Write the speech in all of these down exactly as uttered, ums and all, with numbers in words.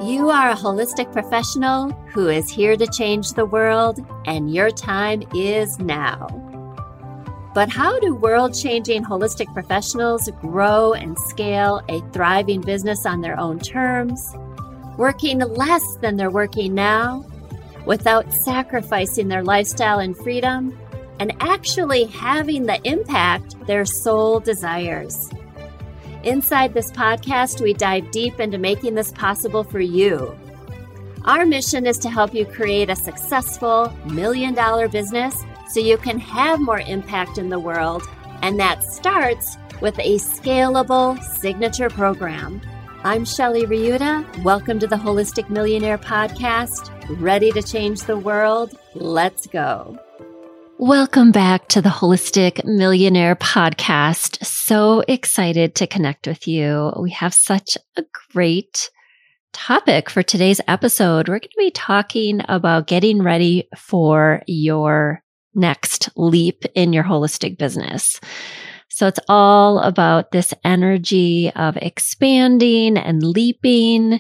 You are a holistic professional who is here to change the world, and your time is now. But how do world-changing holistic professionals grow and scale a thriving business on their own terms, working less than they're working now, without sacrificing their lifestyle and freedom, and actually having the impact their soul desires? Inside this podcast, we dive deep into making this possible for you. Our mission is to help you create a successful million-dollar business so you can have more impact in the world, and that starts with a scalable signature program. I'm Shelly Ryuta. Welcome to the Holistic Millionaire Podcast. Ready to change the world? Let's go. Welcome back to the Holistic Millionaire Podcast. So excited to connect with you. We have such a great topic for today's episode. We're going to be talking about getting ready for your next leap in your holistic business. So it's all about this energy of expanding and leaping.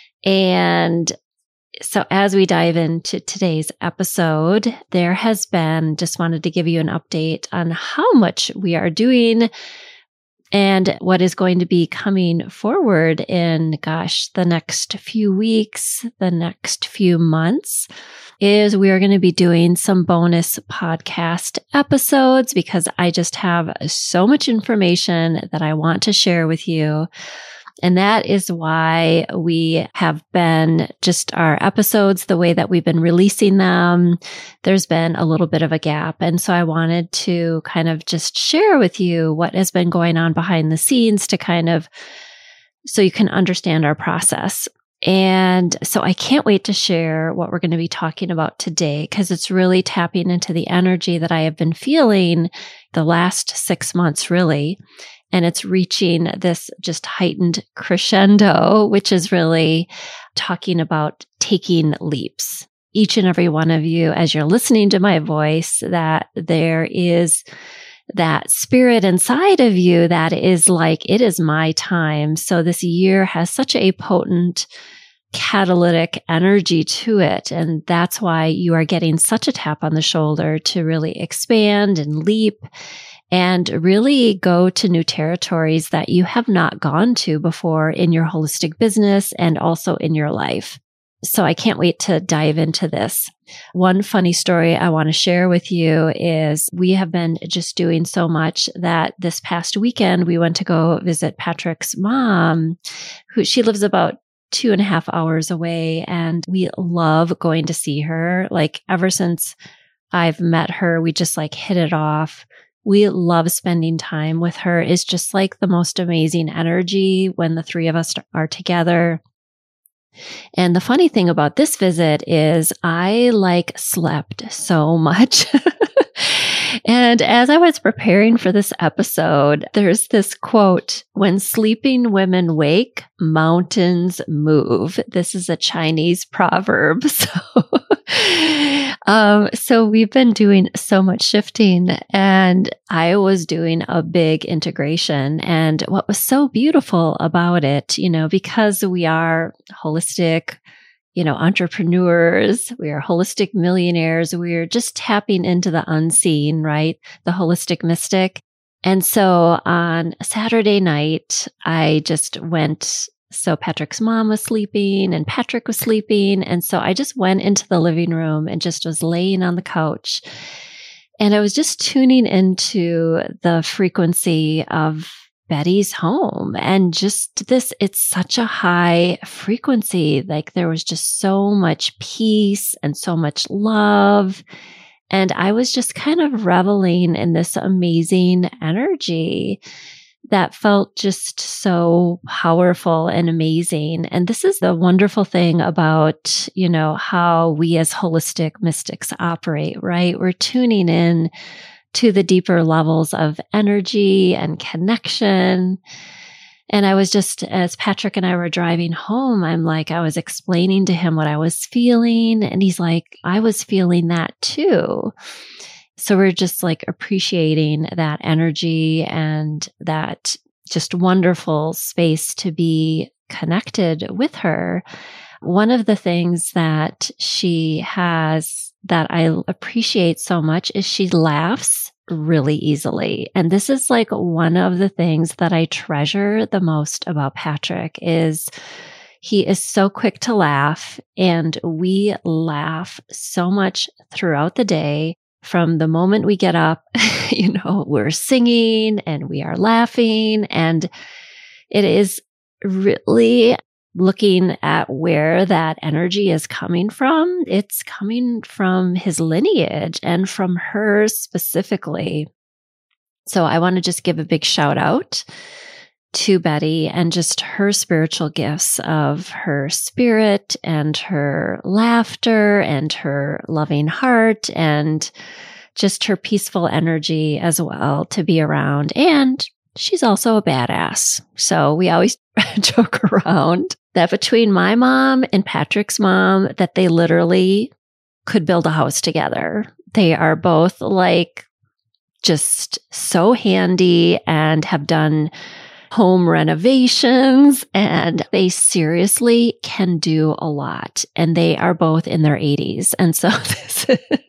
And so as we dive into today's episode, there has been, just wanted to give you an update on how much we are doing and what is going to be coming forward in, gosh, the next few weeks, the next few months, is we are going to be doing some bonus podcast episodes because I just have so much information that I want to share with you. And that is why we have been just our episodes, the way that we've been releasing them, there's been a little bit of a gap. And so I wanted to kind of just share with you what has been going on behind the scenes to kind of, so you can understand our process. And so I can't wait to share what we're going to be talking about today because it's really tapping into the energy that I have been feeling the last six months, really. And it's reaching this just heightened crescendo, which is really talking about taking leaps. Each and every one of you, as you're listening to my voice, that there is that spirit inside of you that is like, it is my time. So this year has such a potent catalytic energy to it. And that's why you are getting such a tap on the shoulder to really expand and leap and really go to new territories that you have not gone to before in your holistic business and also in your life. So I can't wait to dive into this. One funny story I want to share with you is we have been just doing so much that this past weekend we went to go visit Patrick's mom, who she lives about two and a half hours away. And we love going to see her. Like ever since I've met her, we just like hit it off. We love spending time with her. It's just like the most amazing energy when the three of us are together. And the funny thing about this visit is I like slept so much. And as I was preparing for this episode, there's this quote, "When sleeping women wake, mountains move." This is a Chinese proverb. So, um, so we've been doing so much shifting and I was doing a big integration. And what was so beautiful about it, you know, because we are holistic, you know, entrepreneurs, we are holistic millionaires, we're just tapping into the unseen, right? The holistic mystic. And so on Saturday night, I just went, so Patrick's mom was sleeping and Patrick was sleeping. And so I just went into the living room and just was laying on the couch. And I was just tuning into the frequency of Betty's home and just this, it's such a high frequency. Like there was just so much peace and so much love. And I was just kind of reveling in this amazing energy that felt just so powerful and amazing. And this is the wonderful thing about, you know, how we as holistic mystics operate, right? We're tuning in to the deeper levels of energy and connection. And I was just, as Patrick and I were driving home, I'm like, I was explaining to him what I was feeling. And he's like, I was feeling that too. So we're just like appreciating that energy and that just wonderful space to be connected with her. One of the things that she has that I appreciate so much is she laughs really easily. And this is like one of the things that I treasure the most about Patrick is he is so quick to laugh, and we laugh so much throughout the day. From the moment we get up, you know, we're singing and we are laughing, and it is really looking at where that energy is coming from. It's coming from his lineage and from her specifically. So I want to just give a big shout out to Betty and just her spiritual gifts of her spirit and her laughter and her loving heart and just her peaceful energy as well to be around. And she's also a badass. So we always joke around that between my mom and Patrick's mom, that they literally could build a house together. They are both like just so handy and have done home renovations, and they seriously can do a lot. And they are both in their eighties. And so this,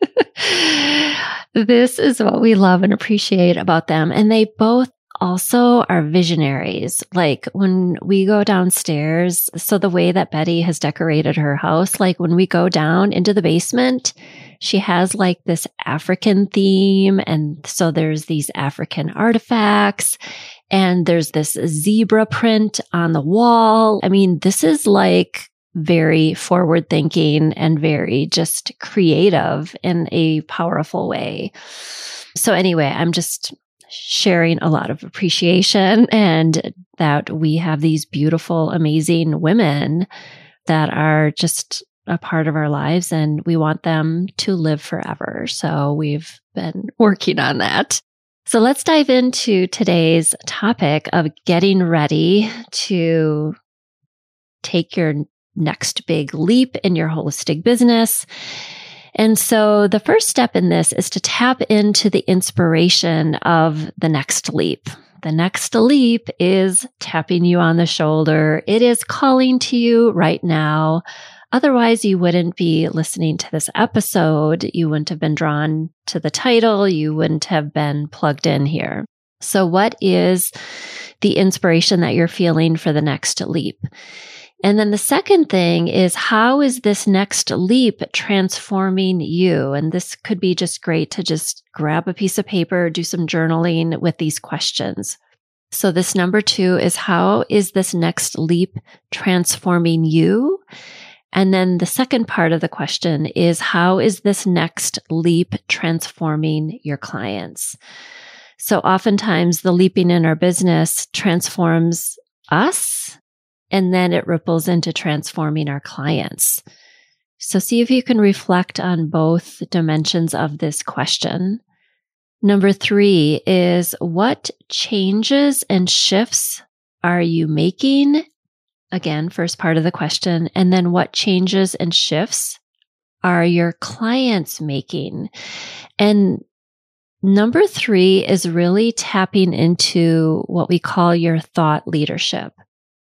this is what we love and appreciate about them. And they both also are visionaries. Like when we go downstairs, so the way that Betty has decorated her house, like when we go down into the basement, she has like this African theme. And so there's these African artifacts. And there's this zebra print on the wall. I mean, this is like very forward thinking and very just creative in a powerful way. So anyway, I'm just sharing a lot of appreciation and that we have these beautiful, amazing women that are just a part of our lives, and we want them to live forever. So we've been working on that. So let's dive into today's topic of getting ready to take your next big leap in your holistic business. And so the first step in this is to tap into the inspiration of the next leap. The next leap is tapping you on the shoulder. It is calling to you right now. Otherwise, you wouldn't be listening to this episode. You wouldn't have been drawn to the title. You wouldn't have been plugged in here. So what is the inspiration that you're feeling for the next leap? And then the second thing is, how is this next leap transforming you? And this could be just great to just grab a piece of paper, do some journaling with these questions. So this number two is, how is this next leap transforming you? And then the second part of the question is, how is this next leap transforming your clients? So oftentimes the leaping in our business transforms us, and then it ripples into transforming our clients. So see if you can reflect on both dimensions of this question. Number three is, what changes and shifts are you making? Again, first part of the question. And then what changes and shifts are your clients making? And number three is really tapping into what we call your thought leadership.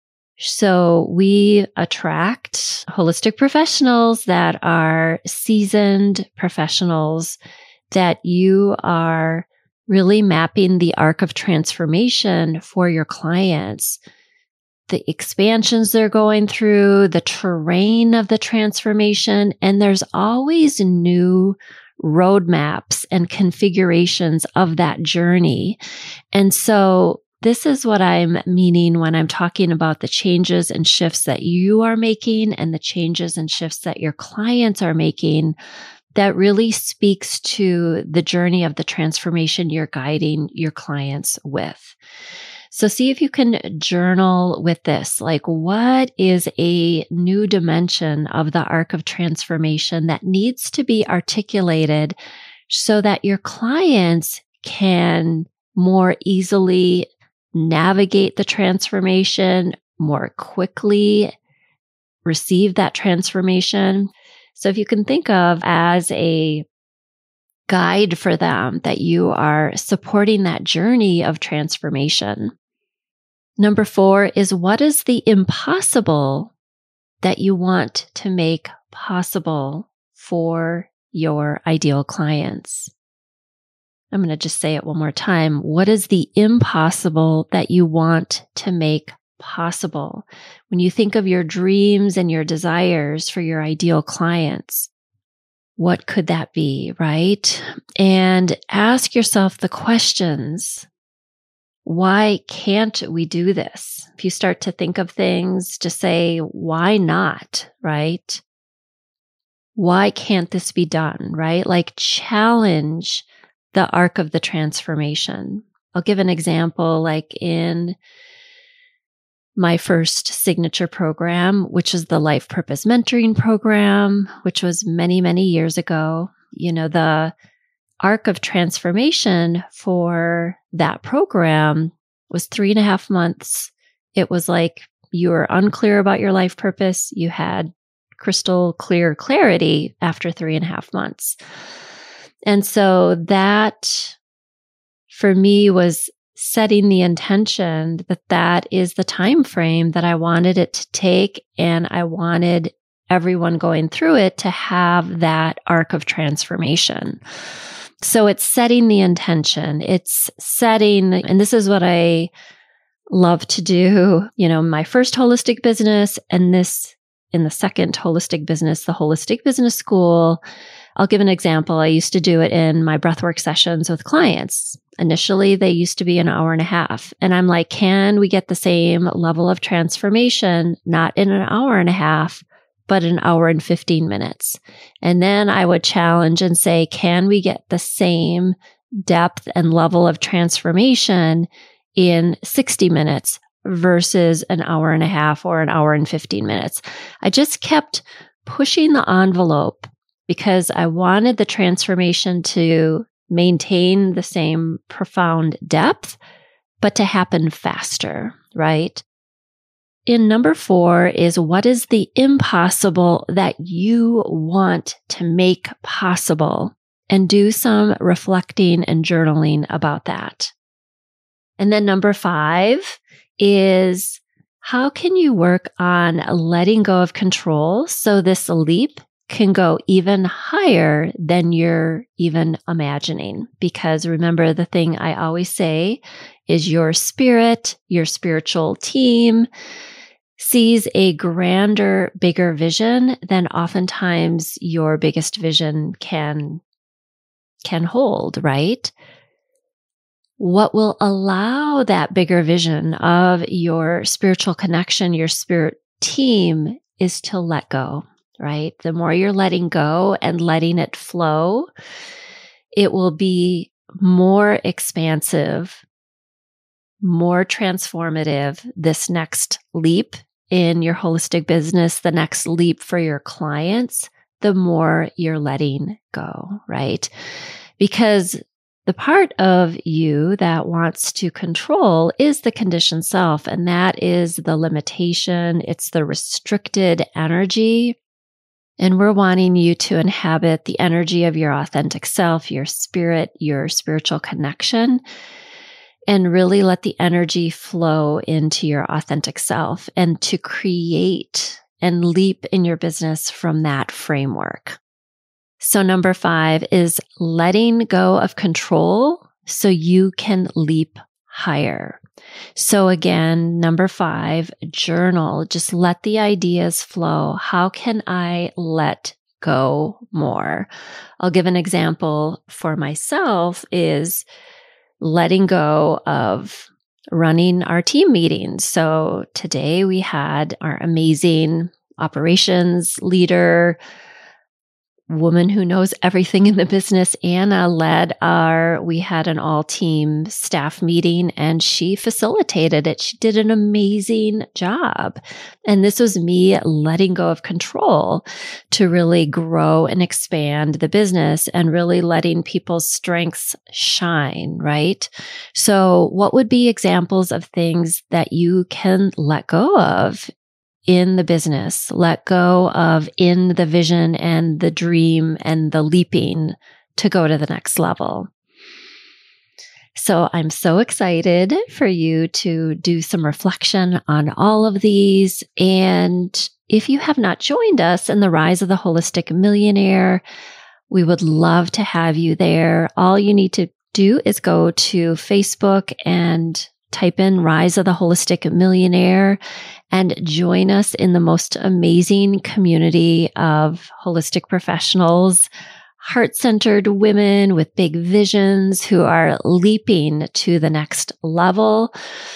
So we attract holistic professionals that are seasoned professionals, that you are really mapping the arc of transformation for your clients, the expansions they're going through, the terrain of the transformation, and there's always new roadmaps and configurations of that journey. And so this is what I'm meaning when I'm talking about the changes and shifts that you are making and the changes and shifts that your clients are making. That really speaks to the journey of the transformation you're guiding your clients with. So see if you can journal with this. Like, what is a new dimension of the arc of transformation that needs to be articulated so that your clients can more easily navigate the transformation, more quickly receive that transformation? So if you can think of as a guide for them, that you are supporting that journey of transformation. Number four is, what is the impossible that you want to make possible for your ideal clients? I'm going to just say it one more time. What is the impossible that you want to make possible? When you think of your dreams and your desires for your ideal clients, what could that be, right? And ask yourself the questions. Why can't we do this? If you start to think of things, just say, why not, right? Why can't this be done, right? Like challenge the arc of the transformation. I'll give an example, like in my first signature program, which is the Life Purpose Mentoring Program, which was many, many years ago. You know, the arc of transformation for that program was three and a half months. It was like you were unclear about your life purpose. You had crystal clear clarity after three and a half months. And so that for me was setting the intention that that is the time frame that I wanted it to take, and I wanted everyone going through it to have that arc of transformation. So it's setting the intention. It's setting, and this is what I love to do, you know, my first holistic business and this in the second holistic business, the Holistic Business School. I'll give an example. I used to do it in my breathwork sessions with clients. Initially, they used to be an hour and a half. And I'm like, can we get the same level of transformation, not in an hour and a half, but an hour and fifteen minutes? And then I would challenge and say, can we get the same depth and level of transformation in sixty minutes versus an hour and a half or an hour and fifteen minutes? I just kept pushing the envelope because I wanted the transformation to maintain the same profound depth, but to happen faster, right? In number four is, what is the impossible that you want to make possible? And do some reflecting and journaling about that. And then number five is, how can you work on letting go of control so this leap can go even higher than you're even imagining? Because remember, the thing I always say is your spirit, your spiritual team sees a grander, bigger vision than oftentimes your biggest vision can, can hold, right? What will allow that bigger vision of your spiritual connection, your spirit team, is to let go, right? The more you're letting go and letting it flow, it will be more expansive, more transformative, this next leap in your holistic business, the next leap for your clients, the more you're letting go, right? Because the part of you that wants to control is the conditioned self, and that is the limitation. It's the restricted energy. And we're wanting you to inhabit the energy of your authentic self, your spirit, your spiritual connection, and really let the energy flow into your authentic self and to create and leap in your business from that framework. So number five is letting go of control so you can leap higher. So again, number five, journal. Just let the ideas flow. How can I let go more? I'll give an example for myself is letting go of running our team meetings. So today we had our amazing operations leader, woman who knows everything in the business, Anna, led our, we had an all-team staff meeting and she facilitated it. She did an amazing job. And this was me letting go of control to really grow and expand the business and really letting people's strengths shine, right? So what would be examples of things that you can let go of in the business, let go of in the vision and the dream and the leaping to go to the next level? So I'm so excited for you to do some reflection on all of these. And if you have not joined us in the Rise of the Holistic Millionaire, we would love to have you there. All you need to do is go to Facebook and type in Rise of the Holistic Millionaire and join us in the most amazing community of holistic professionals, heart-centered women with big visions who are leaping to the next level.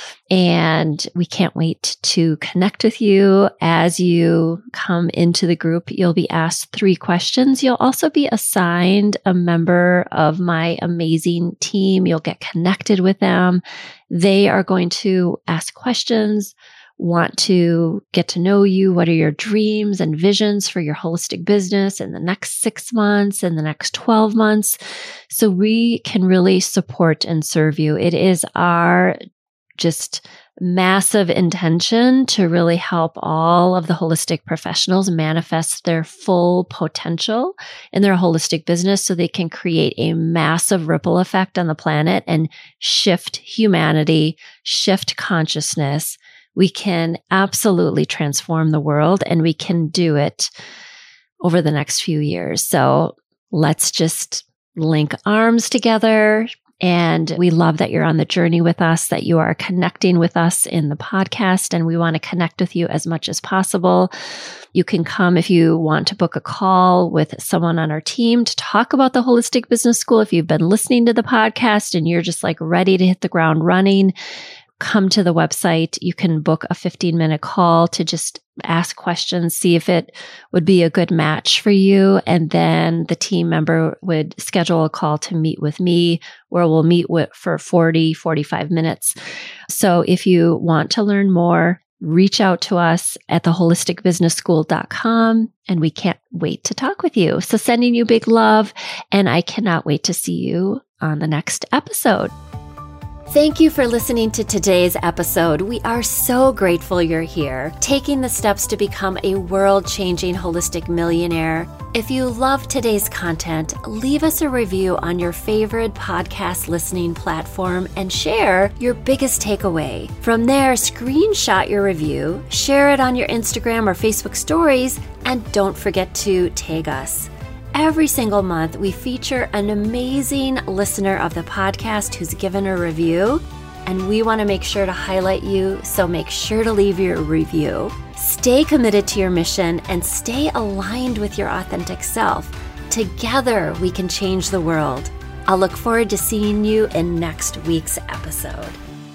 And we can't wait to connect with you. As you come into the group, you'll be asked three questions. You'll also be assigned a member of my amazing team. You'll get connected with them. They are going to ask questions, want to get to know you. What are your dreams and visions for your holistic business in the next six months, in the next twelve months? So we can really support and serve you. It is our just massive intention to really help all of the holistic professionals manifest their full potential in their holistic business so they can create a massive ripple effect on the planet and shift humanity, shift consciousness. We can absolutely transform the world, and we can do it over the next few years. So let's just link arms together. And we love that you're on the journey with us, that you are connecting with us in the podcast, and we want to connect with you as much as possible. You can come if you want to book a call with someone on our team to talk about the Holistic Business School. If you've been listening to the podcast and you're just like ready to hit the ground running, come to the website. You can book a fifteen minute call to just ask questions, see if it would be a good match for you. And then the team member would schedule a call to meet with me, where we'll meet with for forty, forty-five minutes. So if you want to learn more, reach out to us at the holistic business school dot com, and we can't wait to talk with you. So sending you big love, and I cannot wait to see you on the next episode. Thank you for listening to today's episode. We are so grateful you're here, taking the steps to become a world-changing holistic millionaire. If you love today's content, leave us a review on your favorite podcast listening platform and share your biggest takeaway. From there, screenshot your review, share it on your Instagram or Facebook stories, and don't forget to tag us. Every single month, we feature an amazing listener of the podcast who's given a review, and we want to make sure to highlight you, so make sure to leave your review. Stay committed to your mission and stay aligned with your authentic self. Together, we can change the world. I'll look forward to seeing you in next week's episode.